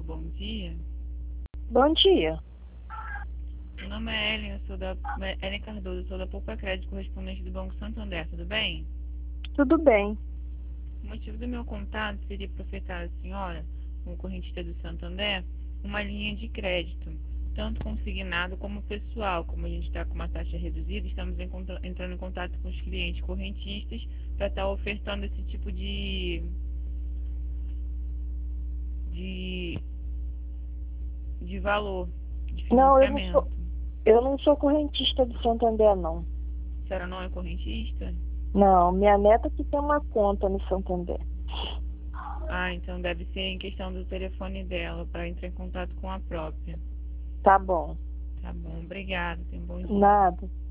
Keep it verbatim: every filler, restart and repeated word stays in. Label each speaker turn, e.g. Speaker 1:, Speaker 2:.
Speaker 1: bom dia.
Speaker 2: Bom dia.
Speaker 1: Meu nome é Ellen, eu sou da Ellen Cardoso, eu sou da Poupa Crédito, correspondente do Banco Santander, tudo bem?
Speaker 2: Tudo bem.
Speaker 1: O motivo do meu contato seria para ofertar à senhora, como correntista do Santander, uma linha de crédito, tanto consignado como pessoal. Como a gente está com uma taxa reduzida, estamos em contra- entrando em contato com os clientes correntistas para estar ofertando esse tipo de, de, de valor, de
Speaker 2: Não, eu não
Speaker 1: financiamento.
Speaker 2: sou, eu não sou correntista do Santander, não.
Speaker 1: A senhora não é correntista?
Speaker 2: Não, minha neta que tem uma conta no Santander.
Speaker 1: Ah, então deve ser em questão do telefone dela, para entrar em contato com a própria.
Speaker 2: Tá bom.
Speaker 1: Tá bom, obrigada, tenha um bom dia.
Speaker 2: Nada.